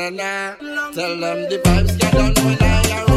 na na. Tell them the vibes get done when I arrive.